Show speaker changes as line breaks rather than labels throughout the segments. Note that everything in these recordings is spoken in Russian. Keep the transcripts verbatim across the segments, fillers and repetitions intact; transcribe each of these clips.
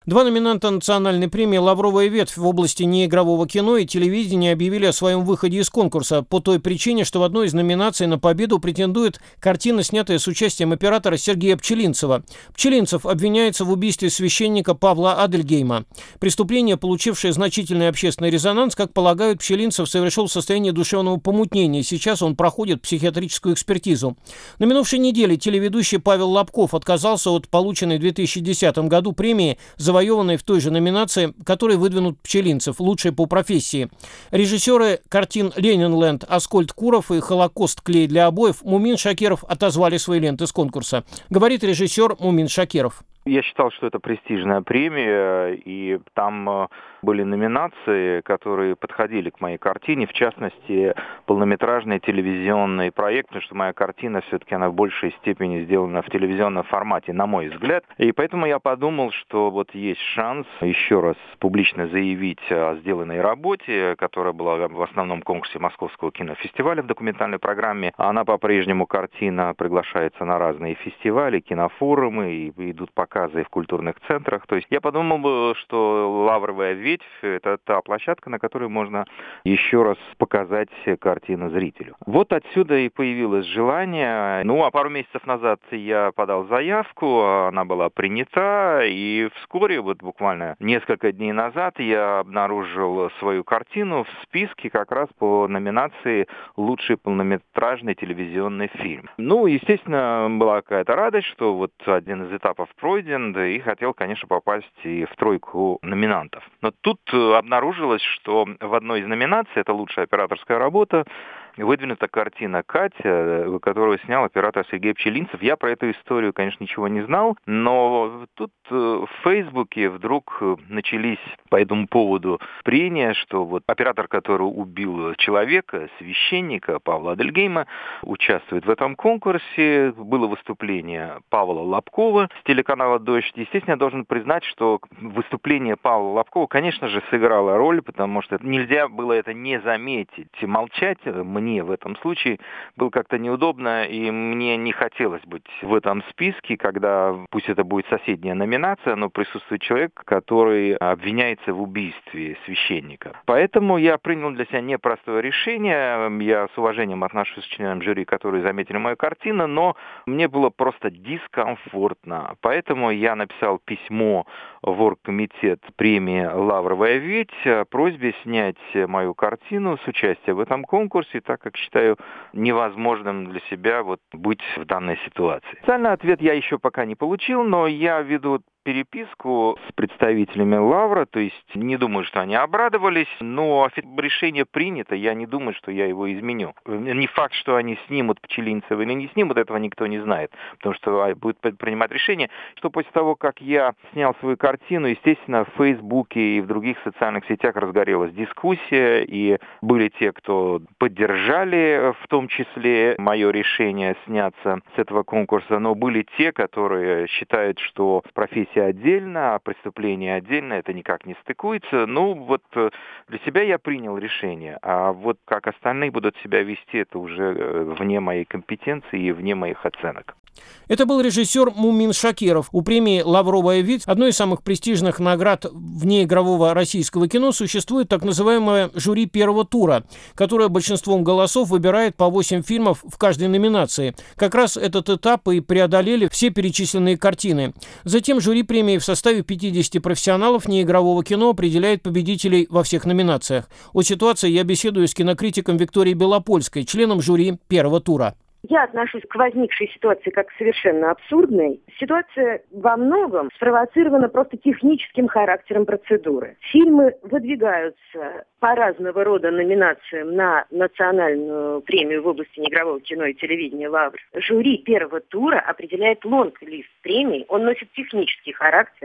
Два номинанта национальной премии «Лавровая ветвь» в области неигрового кино и телевидения объявили о своем выходе из конкурса по той причине, что в одной из номинаций на победу претендует картина, снятая с участием оператора Сергея Пчелинцева. Пчелинцев обвиняется в убийстве священника Павла Адельгейма. Преступление, получившее значительный общественный резонанс, как полагают, Пчелинцев совершил в состоянии душевного помутнения. Сейчас он проходит психиатрическую экспертизу. На минувшей неделе телеведущий Павел Лобков отказался от полученной в две тысячи десятом году премии, завоеванной в той же номинации, которой выдвинут Пчелинцев, лучший по профессии. Режиссеры картин «Ленинленд» Аскольд Куров и «Холокост. Клей для обоев» Мумин Шакиров отозвали свои ленты с конкурса. Говорит режиссер Мумин Шакиров.
Я считал, что это престижная премия, и там были номинации, которые подходили к моей картине, в частности, полнометражный телевизионный проект, потому что моя картина все-таки она в большей степени сделана в телевизионном формате, на мой взгляд. И поэтому я подумал, что вот есть шанс еще раз публично заявить о сделанной работе, которая была в основном конкурсе Московского кинофестиваля в документальной программе. Она по-прежнему, картина, приглашается на разные фестивали, кинофорумы, и идут показы в культурных центрах. То есть я подумал, что «Лавровая ветвь» — это та площадка, на которой можно еще раз показать картину зрителю. Вот отсюда и появилось желание. Ну, а пару месяцев назад я подал заявку, она была принята, и вскоре, вот буквально несколько дней назад, я обнаружил свою картину в списке как раз по номинации «Лучший полнометражный телевизионный фильм». Ну, естественно, была какая-то радость, что вот один из этапов пройден, да, и хотел, конечно, попасть и в тройку номинантов. Но тут обнаружилось, что в одной из номинаций, это лучшая операторская работа, выдвинута картина «Катя», которую снял оператор Сергей Пчелинцев. Я про эту историю, конечно, ничего не знал, но тут в Фейсбуке вдруг начались по этому поводу прения, что вот оператор, который убил человека, священника Павла Адельгейма, участвует в этом конкурсе. Было выступление Павла Лобкова с телеканала «Дождь». Естественно, я должен признать, что выступление Павла Лобкова, конечно же, сыграло роль, потому что нельзя было это не заметить. Молчать мне в этом случае было как-то неудобно, и мне не хотелось быть в этом списке, когда, пусть это будет соседняя номинация, но присутствует человек, который обвиняется в убийстве священника. Поэтому я принял для себя непростое решение. Я с уважением отношусь к членам жюри, которые заметили мою картину, но мне было просто дискомфортно. Поэтому я написал письмо в оргкомитет премии «Лавровая ветвь» о просьбе снять мою картину с участием в этом конкурсе, так как считаю невозможным для себя вот быть в данной ситуации. Официальный ответ я еще пока не получил, но я веду переписку с представителями Лавра, то есть не думаю, что они обрадовались, но решение принято, я не думаю, что я его изменю. Не факт, что они снимут Пчелинцева или не снимут, этого никто не знает, потому что будут принимать решение, что после того, как я снял свою картину, естественно, в Фейсбуке и в других социальных сетях разгорелась дискуссия, и были те, кто поддержали в том числе мое решение сняться с этого конкурса, но были те, которые считают, что профессия отдельно, а преступление отдельно, это никак не стыкуется. Ну, вот для себя я принял решение, а вот как остальные будут себя вести, это уже вне моей компетенции и вне моих оценок.
Это был режиссер Мумин Шакиров. У премии «Лавровая ветвь», одной из самых престижных наград внеигрового российского кино, существует так называемое жюри первого тура, которое большинством голосов выбирает по восемь фильмов в каждой номинации. Как раз этот этап и преодолели все перечисленные картины. Затем жюри премии в составе пятидесяти профессионалов неигрового кино определяет победителей во всех номинациях. О ситуации я беседую с кинокритиком Викторией Белопольской, членом жюри первого тура.
Я отношусь к возникшей ситуации как к совершенно абсурдной. Ситуация во многом спровоцирована просто техническим характером процедуры. Фильмы выдвигаются по разного рода номинациям на национальную премию в области неигрового кино и телевидения «Лавр». Жюри первого тура определяет лонг-лист премий, он носит технический характер.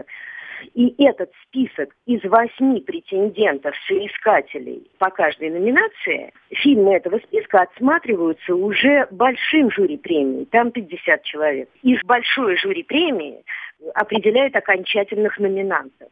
И этот список из восьми претендентов-соискателей по каждой номинации, фильмы этого списка отсматриваются уже большим жюри премии, там пятьдесят человек. И большое жюри премии определяет окончательных номинантов.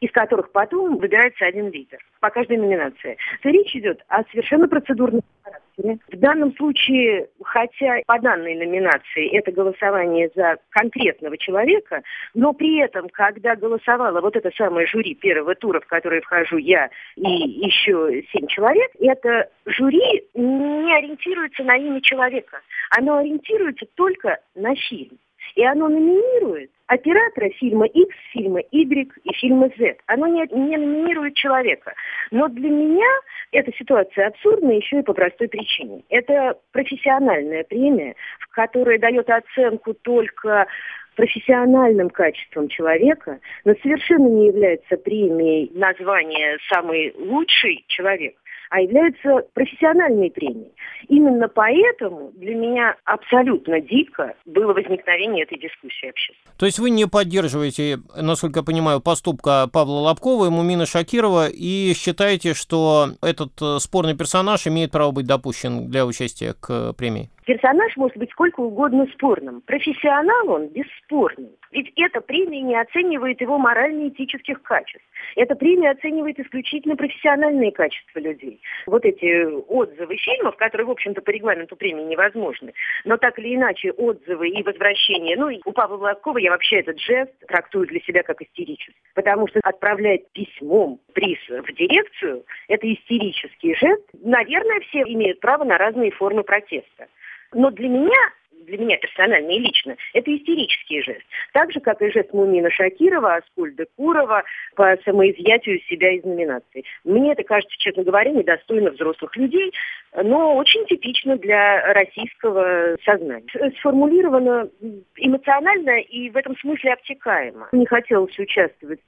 из которых потом выбирается один лидер по каждой номинации, то речь идет о совершенно процедурном характере. В данном случае, хотя по данной номинации это голосование за конкретного человека, но при этом, когда голосовало вот это самое жюри первого тура, в которое вхожу я и еще семь человек, это жюри не ориентируется на имя человека. Оно ориентируется только на фильм. И оно номинирует оператора фильма X, фильма Y и фильма Z. Оно не, не номинирует человека. Но для меня эта ситуация абсурдна еще и по простой причине. Это профессиональная премия, которая дает оценку только профессиональным качеством человека, но совершенно не является премией названия «самый лучший человек», а является профессиональной премией. Именно поэтому для меня абсолютно дико было возникновение этой дискуссии общественной.
То есть вы не поддерживаете, насколько я понимаю, поступка Павла Лобкова и Мумина Шакирова и считаете, что этот спорный персонаж имеет право быть допущен для участия к премии?
Персонаж может быть сколько угодно спорным. Профессионал он бесспорный. Ведь эта премия не оценивает его морально-этических качеств. Эта премия оценивает исключительно профессиональные качества людей. Вот эти отзывы фильмов, которые, в общем-то, по регламенту премии невозможны, но так или иначе отзывы и возвращения, ну, и у Павла Лобкова я вообще этот жест трактую для себя как истерический. Потому что отправлять письмом приз в дирекцию – это истерический жест. Наверное, все имеют право на разные формы протеста. Но для меня, для меня персонально и лично, это истерический жест. Так же, как и жест Мумина Шакирова, Аскольда Курова по самоизъятию себя из номинации. Мне это кажется, честно говоря, недостойно взрослых людей, но очень типично для российского сознания. Сформулировано эмоционально и в этом смысле обтекаемо. Не хотелось участвовать,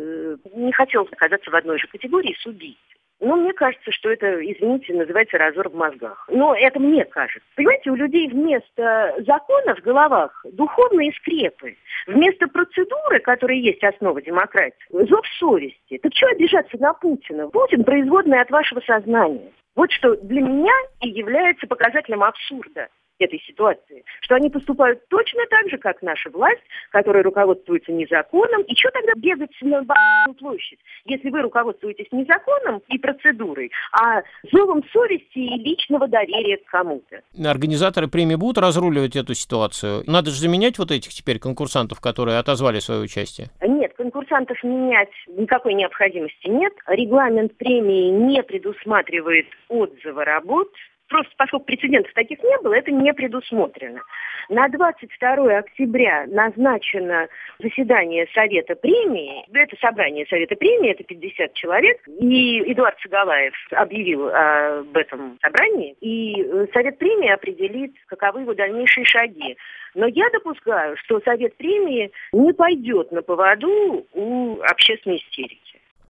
не хотелось оказаться в одной же категории с убийцей. Ну, мне кажется, что это, извините, называется разор в мозгах. Но это мне кажется. Понимаете, у людей вместо закона в головах духовные скрепы. Вместо процедуры, которая есть основа демократии, зов совести. Так чего обижаться на Путина? Путин производный от вашего сознания. Вот что для меня и является показателем абсурда этой ситуации, что они поступают точно так же, как наша власть, которая руководствуется не законом. И что тогда бегать на Б***ную площадь, если вы руководствуетесь не законом и процедурой, а зовом совести и личного доверия к кому-то?
Организаторы премии будут разруливать эту ситуацию? Надо же заменять вот этих теперь конкурсантов, которые отозвали свое участие?
Нет, конкурсантов менять никакой необходимости нет. Регламент премии не предусматривает отзыва работ. Просто поскольку прецедентов таких не было, это не предусмотрено. На двадцать второе октября назначено заседание Совета премии. Это собрание Совета премии, это пятьдесят человек. И Эдуард Сагалаев объявил об этом собрании. И Совет премии определит, каковы его дальнейшие шаги. Но я допускаю, что Совет премии не пойдет на поводу у общественной истерики.